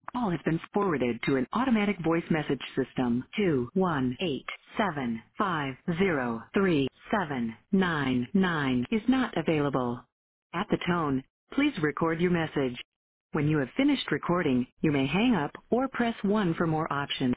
Call has been forwarded to an automatic voice message system. 21875033799 is not available. At the tone, please record your message. When you have finished recording, you may hang up or press 1 for more options.